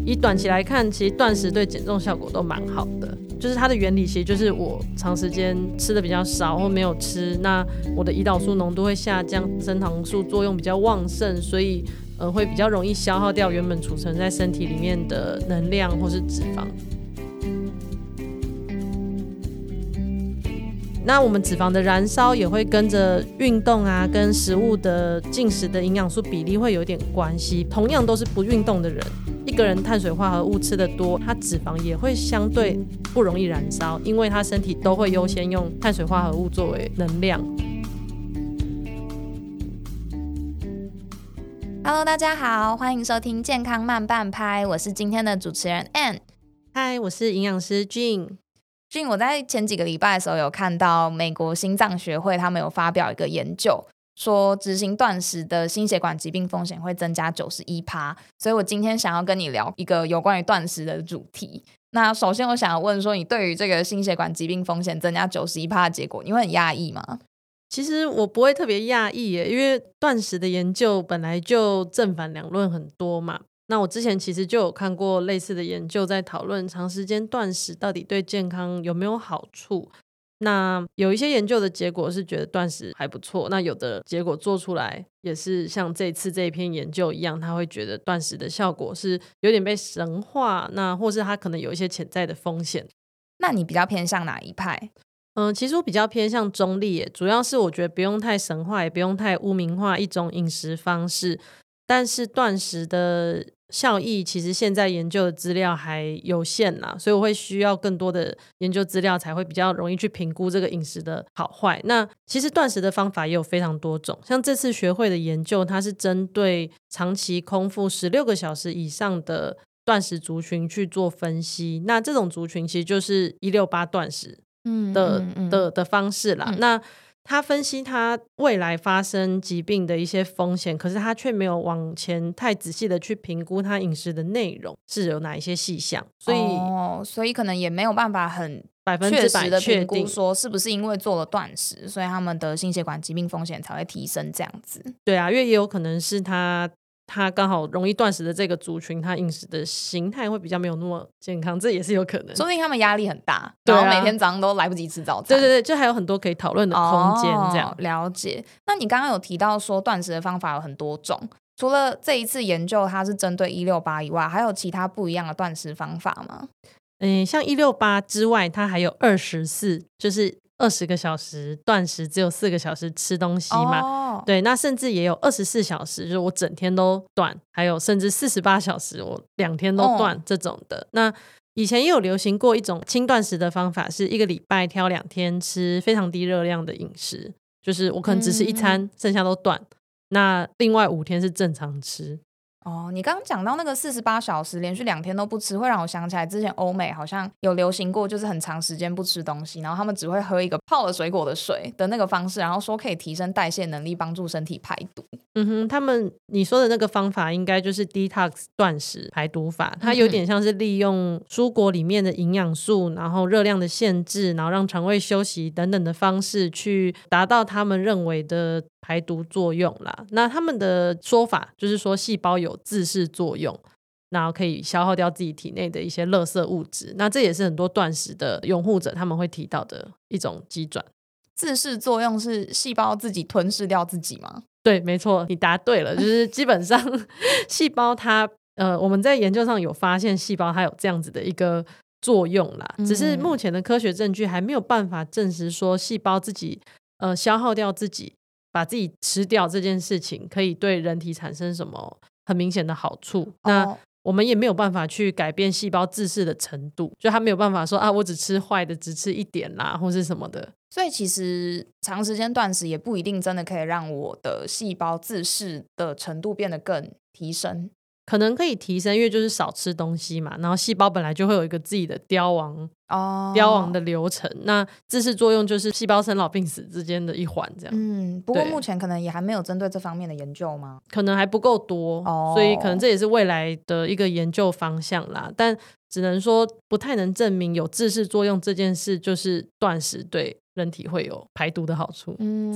以短期来看，其实断食对减重效果都蛮好的，就是它的原理其实就是我长时间吃的比较少或没有吃，那我的胰岛素浓度会下降，升糖素作用比较旺盛，所以会比较容易消耗掉原本储存在身体里面的能量或是脂肪。那我们脂肪的燃烧也会跟着运动啊，跟食物的进食的营养素比例会有点关系。同样都是不运动的人，一个人碳水化合物吃得多，他脂肪也会相对不容易燃烧，因为他身体都会优先用碳水化合物作为能量。 Hello， 大家好，欢迎收听健康慢半拍，我是今天的主持人 Ann。 嗨，我是营养师 Jean。 我在前几个礼拜的时候有看到美国心脏学会他们有发表一个研究，说执行断食的心血管疾病风险会增加 91%， 所以我今天想要跟你聊一个有关于断食的主题。那首先我想要问说，你对于这个心血管疾病风险增加 91% 的结果，你会很讶异吗？ 其实我不会特别讶异耶，因为断食的研究本来就正反两论很多嘛。那我之前其实就有看过类似的研究，在讨论长时间断食到底对健康有没有好处。那有一些研究的结果是觉得断食还不错，那有的结果做出来也是像这次这一篇研究一样，他会觉得断食的效果是有点被神化，那或是他可能有一些潜在的风险。 那你比较偏向哪一派？ 其实我比较偏向中立耶，主要是我觉得不用太神化，也不用太污名化一种饮食方式，但是断食的效益其实现在研究的资料还有限啦，所以我会需要更多的研究资料才会比较容易去评估这个饮食的好坏。那其实断食的方法也有非常多种，像这次学会的研究，它是针对长期空腹16个小时以上的断食族群去做分析，那这种族群其实就是168断食的方式啦。那他分析他未来发生疾病的一些风险，可是他却没有往前太仔细的去评估他饮食的内容是有哪一些细项， 所以可能也没有办法很 100% 确实的评估说是不是因为做了断食，所以他们的心血管疾病风险才会提升这样子。 对啊，因为也有可能是他刚好容易断食的这个族群，他饮食的形态会比较没有那么健康，这也是有可能。 说不定他们压力很大， 然后每天早上都来不及吃早餐。 对对对，就还有很多可以讨论的空间这样。 了解。那你刚刚有提到说断食的方法有很多种，除了这一次研究它是针对168以外，还有其他不一样的断食方法吗？ 像168之外，它还有24，就是20个小时断食，只有4个小时吃东西嘛。对，那甚至也有24小时，就是我整天都断，还有甚至48小时我2天都断这种的。那以前也有流行过一种轻断食的方法，是1个礼拜挑2天吃非常低热量的饮食，就是我可能只吃1餐，剩下都断，那另外5天是正常吃。 你刚刚讲到那个48小时连续2天都不吃，会让我想起来之前欧美好像有流行过，就是很长时间不吃东西，然后他们只会喝一个泡了水果的水的那个方式，然后说可以提升代谢能力，帮助身体排毒。 你说的那个方法应该就是 detox 断食排毒法，它有点像是利用蔬果里面的营养素，然后热量的限制，然后让肠胃休息等等的方式去达到他们认为的排毒作用啦。那他们的说法就是说细胞有自噬作用，然后可以消耗掉自己体内的一些垃圾物质，那这也是很多断食的拥护者他们会提到的一种机转。 自噬作用是细胞自己吞噬掉自己吗？ 对，没错，你答对了，就是基本上细胞它我们在研究上有发现细胞它有这样子的一个作用啦，只是目前的科学证据还没有办法证实说细胞自己消耗掉自己，把自己吃掉这件事情可以对人体产生什么很明显的好处。那我们也没有办法去改变细胞自噬的程度，就它没有办法说我只吃坏的，只吃1点啦或是什么的。 所以其实长时间断食也不一定真的可以让我的细胞自噬的程度变得更提升。 可能可以提升，因为就是少吃东西嘛，然后细胞本来就会有一个自己的凋亡的流程，那自噬作用就是细胞生老病死之间的一环这样。 不过目前可能也还没有针对这方面的研究吗？ 可能还不够多，所以可能这也是未来的一个研究方向啦，但只能说不太能证明有自噬作用这件事就是断食对人体会有排毒的好处这样。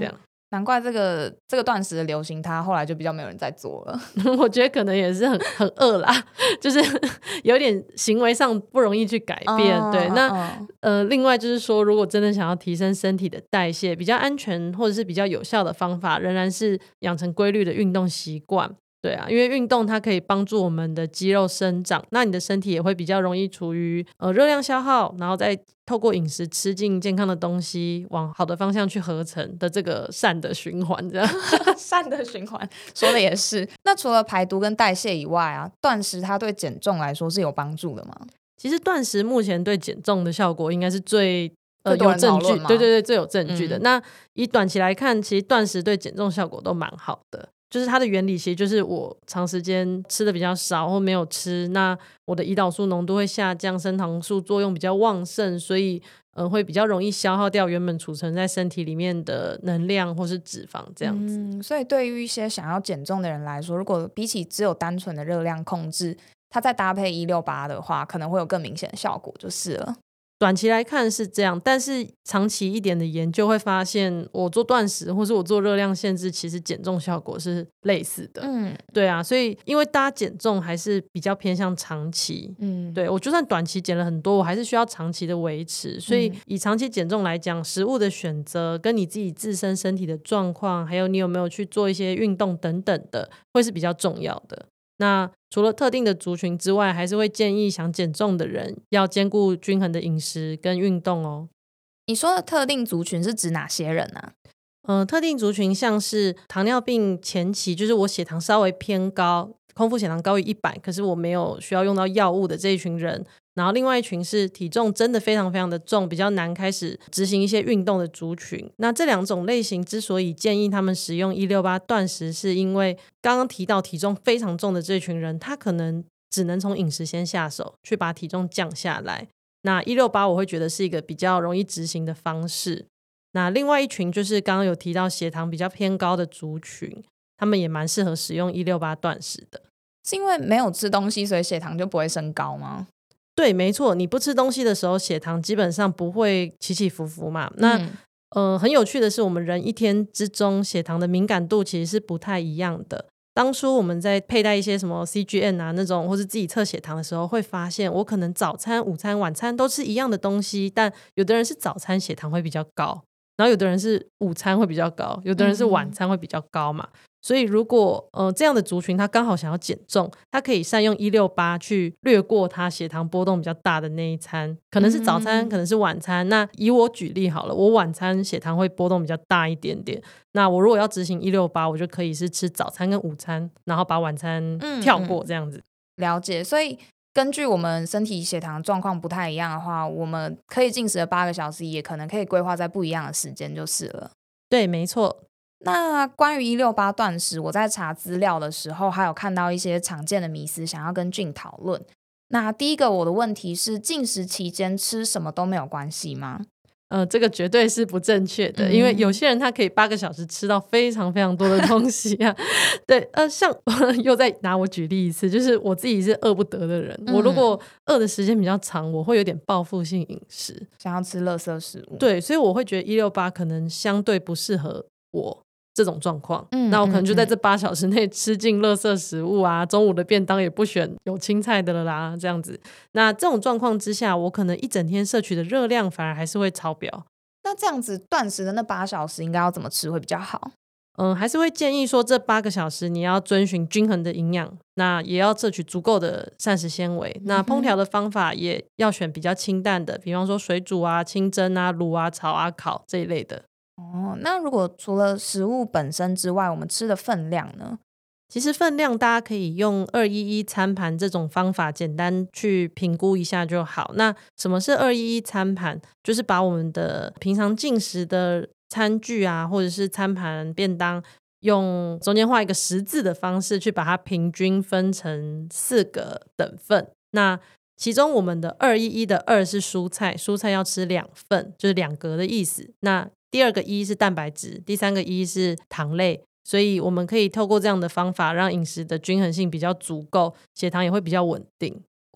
难怪这个断食的流行，它后来就比较没有人在做了。 我觉得可能也是很饿啦，就是有点行为上不容易去改变。对，那另外就是说，如果真的想要提升身体的代谢，比较安全或者是比较有效的方法，仍然是养成规律的运动习惯。对啊，因为运动它可以帮助我们的肌肉生长，那你的身体也会比较容易处于热量消耗，然后再透过饮食吃进健康的东西，往好的方向去合成的这个善的循环，这样善的循环说的也是。那除了排毒跟代谢以外啊，断食它对减重来说是有帮助的吗？ 其实断食目前对减重的效果应该是最有证据，对，最有证据的。那以短期来看，其实断食对减重效果都蛮好的。就是它的原理其实就是我长时间吃的比较少或没有吃，那我的胰岛素浓度会下降，升糖素作用比较旺盛，所以会比较容易消耗掉原本储存在身体里面的能量或是脂肪这样子。 所以对于一些想要减重的人来说，如果比起只有单纯的热量控制，它再搭配168的话，可能会有更明显的效果就是了。 短期来看是这样，但是长期一点的研究会发现，我做断食或是我做热量限制，其实减重效果是类似的。对啊，所以因为大家减重还是比较偏向长期，对，我就算短期减了很多，我还是需要长期的维持。所以以长期减重来讲，食物的选择跟你自己自身身体的状况，还有你有没有去做一些运动等等的，会是比较重要的。那除了特定的族群之外，还是会建议想减重的人要兼顾均衡的饮食跟运动哦。 你说的特定族群是指哪些人啊？ 特定族群像是糖尿病前期，就是我血糖稍微偏高，空腹血糖高于100，可是我没有需要用到药物的这一群人。然后另外一群是体重真的非常非常的重，比较难开始执行一些运动的族群。那这两种类型之所以建议他们使用168断食，是因为刚刚提到体重非常重的这群人，他可能只能从饮食先下手去把体重降下来。那168我会觉得是一个比较容易执行的方式。那另外一群就是刚刚有提到血糖比较偏高的族群，他们也蛮适合使用168断食的。 是因为没有吃东西所以血糖就不会升高吗？ 对，没错，你不吃东西的时候，血糖基本上不会起起伏伏嘛。那很有趣的是，我们人一天之中血糖的敏感度其实是不太一样的。当初我们在佩戴一些什么 CGM 啊那种，或是自己测血糖的时候，会发现我可能早餐、午餐、晚餐都吃一样的东西，但有的人是早餐血糖会比较高，然后有的人是午餐会比较高，有的人是晚餐会比较高嘛。所以如果这样的族群他刚好想要减重，他可以善用168去略过他血糖波动比较大的那一餐，可能是早餐，可能是晚餐。那以我举例好了，我晚餐血糖会波动比较大一点点，那我如果要执行168，我就可以是吃早餐跟午餐，然后把晚餐跳过这样子。 了解。所以根据我们身体血糖状况不太一样的话，我们可以进食的8个小时也可能可以规划在不一样的时间就是了。 对，没错。 那关于168断食，我在查资料的时候还有看到一些常见的迷思，想要跟Jing讨论。那第一个我的问题是，进食期间吃什么都没有关系吗？ 这个绝对是不正确的，因为有些人他可以8个小时吃到非常非常多的东西啊。对，像又再拿我举例一次，就是我自己是饿不得的人，我如果饿的时间比较长，我会有点报复性饮食， 想要吃垃圾食物。 对，所以我会觉得168可能相对不适合我这种状况。那我可能就在这8小时内吃进垃圾食物啊，中午的便当也不选有青菜的了啦，这样子。那这种状况之下，我可能一整天摄取的热量反而还是会超标。 那这样子断食的那8小时应该要怎么吃会比较好？ 还是会建议说这8个小时你要遵循均衡的营养，那也要摄取足够的膳食纤维。那烹调的方法也要选比较清淡的，比方说水煮啊、清蒸啊、卤啊、炒啊、烤这一类的。 那如果除了食物本身之外，我们吃的分量呢？ 其实分量大家可以用211餐盘这种方法简单去评估一下就好。那什么是211餐盘？就是把我们的平常进食的餐具啊，或者是餐盘便当，用中间画一个10字的方式去把它平均分成4个等份。那其中我们的211的2是蔬菜，蔬菜要吃2份，就是2格的意思。那第2个1是蛋白质，第3个1是糖类。所以我们可以透过这样的方法让饮食的均衡性比较足够，血糖也会比较稳定。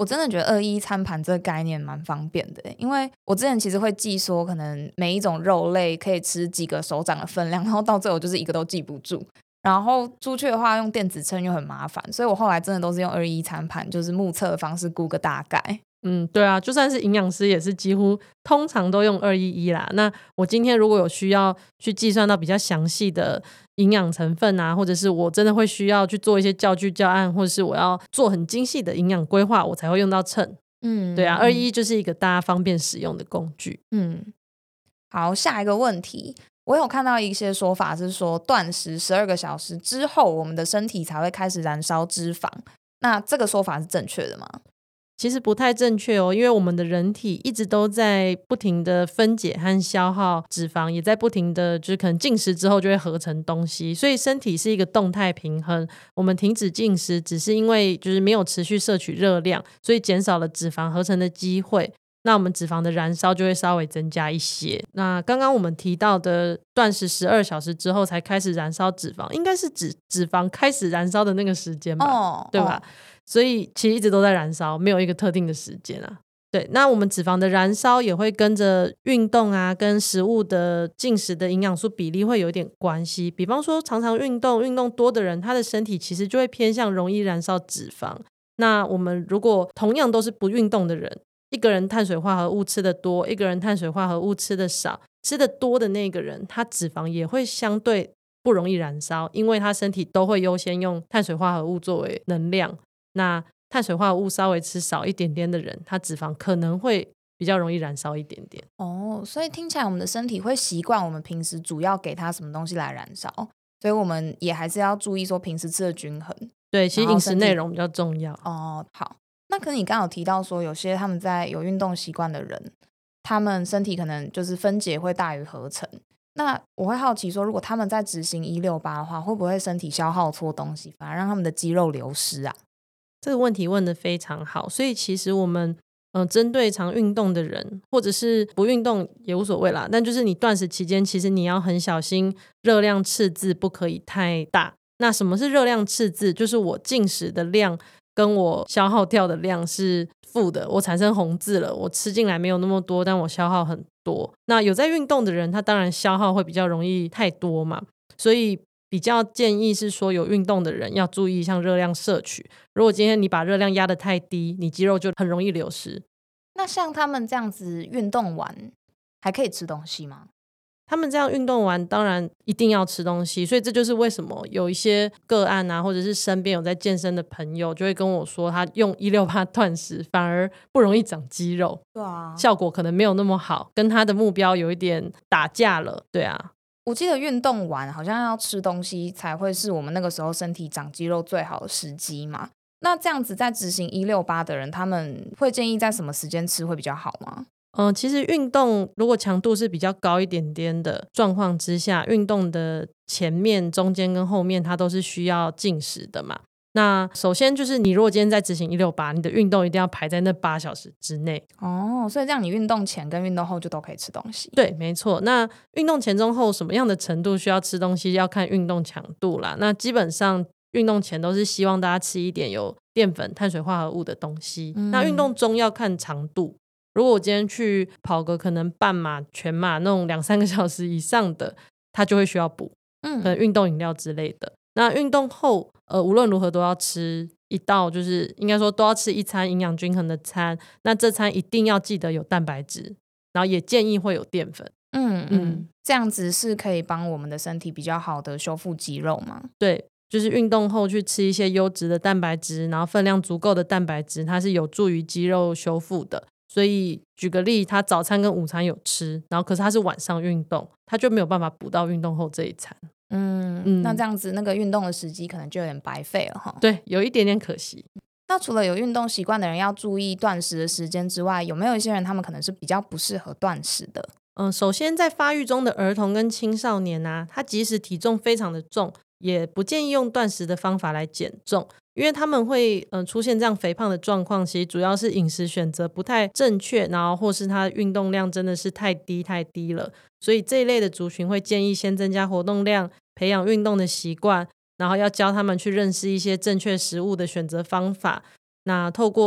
我真的觉得211餐盘这个概念蛮方便的，因为我之前其实会记说可能每一种肉类可以吃几个手掌的分量，然后到最后就是一个都记不住，然后出去的话用电子秤又很麻烦，所以我后来真的都是用211餐盘，就是目测的方式估个大概。 对啊，就算是营养师也是几乎通常都用211啦。那我今天如果有需要去计算到比较详细的营养成分啊，或者是我真的会需要去做一些教具教案，或者是我要做很精细的营养规划，我才会用到秤。对啊，211就是一个大家方便使用的工具。 好，下一个问题，我有看到一些说法是说断食12个小时之后，我们的身体才会开始燃烧脂肪，那这个说法是正确的吗？ 其实不太正确哦，因为我们的人体一直都在不停的分解和消耗脂肪，也在不停的就是可能进食之后就会合成东西，所以身体是一个动态平衡。我们停止进食只是因为就是没有持续摄取热量，所以减少了脂肪合成的机会，那我们脂肪的燃烧就会稍微增加一些。那刚刚我们提到的断食12小时之后才开始燃烧脂肪，应该是指脂肪开始燃烧的那个时间吧，对吧？所以其实一直都在燃烧，没有一个特定的时间啊。对，那我们脂肪的燃烧也会跟着运动啊，跟食物的进食的营养素比例会有点关系。比方说常常运动多的人，他的身体其实就会偏向容易燃烧脂肪。那我们如果同样都是不运动的人，一个人碳水化合物吃的多，一个人碳水化合物吃的少，吃的多的那个人他脂肪也会相对不容易燃烧，因为他身体都会优先用碳水化合物作为能量。那碳水化合物稍微吃少一点点的人，他脂肪可能会比较容易燃烧一点点。 所以听起来我们的身体会习惯我们平时主要给它什么东西来燃烧，所以我们也还是要注意说平时吃的均衡。 对，其实饮食内容比较重要。 好，那可是你刚刚有提到说有些他们在有运动习惯的人，他们身体可能就是分解会大于合成，那我会好奇说如果他们在执行168的话，会不会身体消耗错东西，反而让他们的肌肉流失啊？ 这个问题问得非常好，所以其实我们针对常运动的人，或者是不运动也无所谓啦，但就是你断食期间，其实你要很小心热量赤字不可以太大。那什么是热量赤字？就是我进食的量跟我消耗掉的量是负的，我产生红字了，我吃进来没有那么多，但我消耗很多。那有在运动的人，他当然消耗会比较容易太多嘛，所以比较建议是说有运动的人要注意像热量摄取，如果今天你把热量压得太低，你肌肉就很容易流失。 那像他们这样子运动完还可以吃东西吗？ 他们这样运动完当然一定要吃东西，所以这就是为什么有一些个案啊，或者是身边有在健身的朋友就会跟我说他用168断食反而不容易长肌肉， 对啊， 效果可能没有那么好，跟他的目标有一点打架了。对啊， 我记得运动完好像要吃东西才会是我们那个时候身体长肌肉最好的时机嘛。那这样子在执行168的人，他们会建议在什么时间吃会比较好吗？ 其实运动如果强度是比较高一点点的状况之下，运动的前面、中间跟后面它都是需要进食的嘛。那首先就是你如果今天在执行168，你的运动一定要排在那8小时之内。 所以这样你运动前跟运动后就都可以吃东西。 对，没错。那运动前中后什么样的程度需要吃东西，要看运动强度啦。那基本上运动前都是希望大家吃一点有淀粉、碳水化合物的东西。那运动中要看长度，如果我今天去跑个可能半马、全马那种2-3个小时以上的，它就会需要补，可能运动饮料之类的。那运动后无论如何都要吃一道，就是应该说都要吃一餐营养均衡的餐，那这餐一定要记得有蛋白质，然后也建议会有淀粉。 这样子是可以帮我们的身体比较好的修复肌肉吗？ 对，就是运动后去吃一些优质的蛋白质，然后分量足够的蛋白质，它是有助于肌肉修复的。所以举个例，他早餐跟午餐有吃，然后可是他是晚上运动，他就没有办法补到运动后这一餐。 那这样子那个运动的时机可能就有点白费了哈。 对，有一点点可惜。 那除了有运动习惯的人要注意断食的时间之外，有没有一些人他们可能是比较不适合断食的？ 首先在发育中的儿童跟青少年啊，他即使体重非常的重，也不建议用断食的方法来减重，因为他们会出现这样肥胖的状况，其实主要是饮食选择不太正确，然后或是他运动量真的是太低了，所以这一类的族群会建议先增加活动量，培养运动的习惯，然后要教他们去认识一些正确食物的选择方法，那透过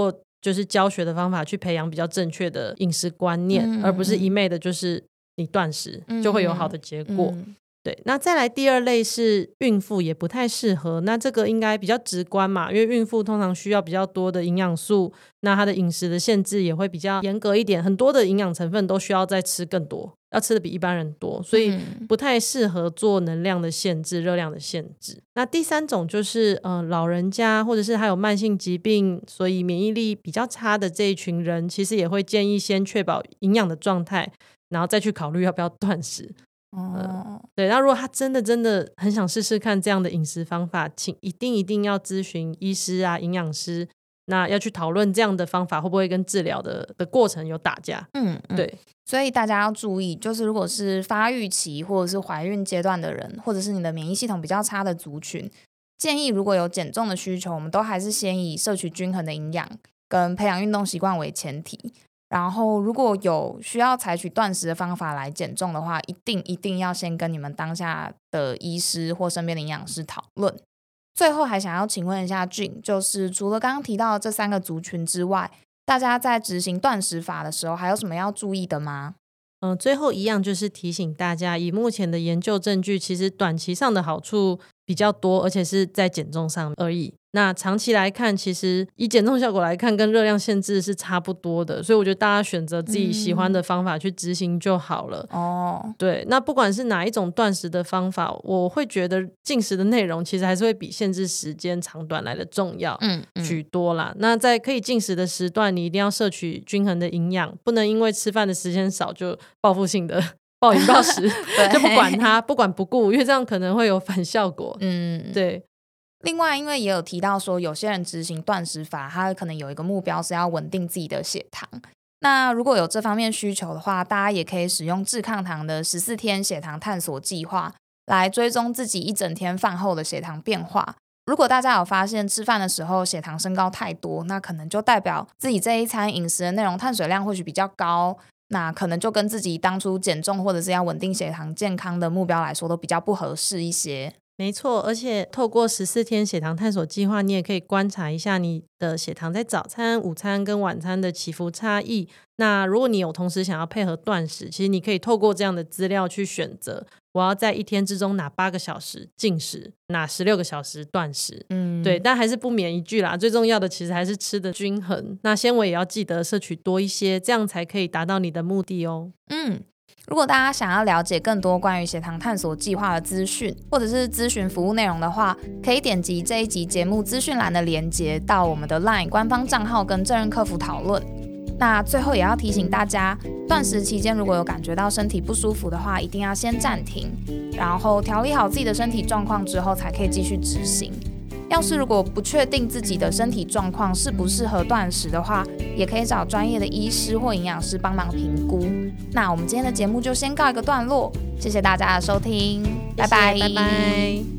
就是教学的方法去培养比较正确的饮食观念，而不是一昧的就是你断食就会有好的结果。对，那再来第二类是孕妇也不太适合，那这个应该比较直观嘛，因为孕妇通常需要比较多的营养素，那她的饮食的限制也会比较严格一点，很多的营养成分都需要再吃更多，要吃的比一般人多，所以不太适合做能量的限制、热量的限制。那第三种就是老人家或者是还有慢性疾病，所以免疫力比较差的这一群人，其实也会建议先确保营养的状态，然后再去考虑要不要断食。对，那如果他真的很想试试看这样的饮食方法，请一定要咨询医师啊、营养师，那要去讨论这样的方法会不会跟治疗的过程有打架。对， 所以大家要注意，就是如果是发育期或者是怀孕阶段的人，或者是你的免疫系统比较差的族群，建议如果有减重的需求，我们都还是先以摄取均衡的营养跟培养运动习惯为前提。然后如果有需要采取断食的方法来减重的话，一定要先跟你们当下的医师或身边的营养师讨论。最后还想要请问一下Jing，就是除了刚刚提到的这3个族群之外，大家在执行断食法的时候还有什么要注意的吗？ 最后一样就是提醒大家，以目前的研究证据，其实短期上的好处比较多，而且是在减重上而已。那长期来看，其实以减重效果来看，跟热量限制是差不多的，所以我觉得大家选择自己喜欢的方法去执行就好了。对，那不管是哪一种断食的方法，我会觉得进食的内容其实还是会比限制时间长短来的重要许多啦。那在可以进食的时段，你一定要摄取均衡的营养，不能因为吃饭的时间少就报复性的暴饮暴食就不管它，不管不顾，因为这样可能会有反效果。对。 另外因为也有提到说有些人执行断食法，他可能有一个目标是要稳定自己的血糖，那如果有这方面需求的话，大家也可以使用致抗糖的14天血糖探索计划来追踪自己一整天饭后的血糖变化。如果大家有发现吃饭的时候血糖升高太多，那可能就代表自己这一餐饮食的内容碳水量或许比较高，那可能就跟自己当初减重或者是要稳定血糖健康的目标来说都比较不合适一些。 没错，而且透过14天血糖探索计划，你也可以观察一下你的血糖在早餐、午餐跟晚餐的起伏差异。那如果你有同时想要配合断食，其实你可以透过这样的资料去选择，我要在一天之中哪8个小时进食，哪16个小时断食。对，但还是不免一句啦，最重要的其实还是吃的均衡，那纤维也要记得摄取多一些，这样才可以达到你的目的哦。 如果大家想要了解更多关于血糖探索计划的资讯，或者是咨询服务内容的话，可以点击这一集节目资讯栏的连结到我们的 LINE 官方账号跟正任客服讨论。那最后也要提醒大家，断食期间如果有感觉到身体不舒服的话，一定要先暂停，然后调理好自己的身体状况之后才可以继续执行。要是如果不确定自己的身体状况适不适合断食的话，也可以找专业的医师或营养师帮忙评估。那我们今天的节目就先告一个段落，谢谢大家的收听，拜拜。